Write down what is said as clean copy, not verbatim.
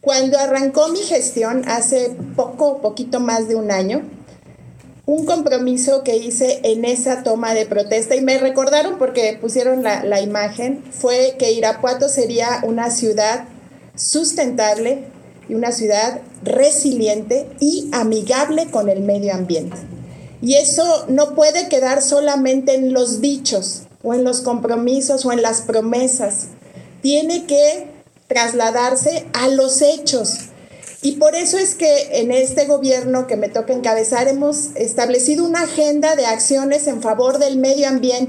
Cuando arrancó mi gestión hace poquito más de un año, un compromiso que hice en esa toma de protesta, y me recordaron porque pusieron la imagen, fue que Irapuato sería una ciudad sustentable y una ciudad resiliente y amigable con el medio ambiente. Y eso no puede quedar solamente en los dichos o en los compromisos o en las promesas. Tiene que trasladarse a los hechos. Y por eso es que en este gobierno que me toca encabezar hemos establecido una agenda de acciones en favor del medio ambiente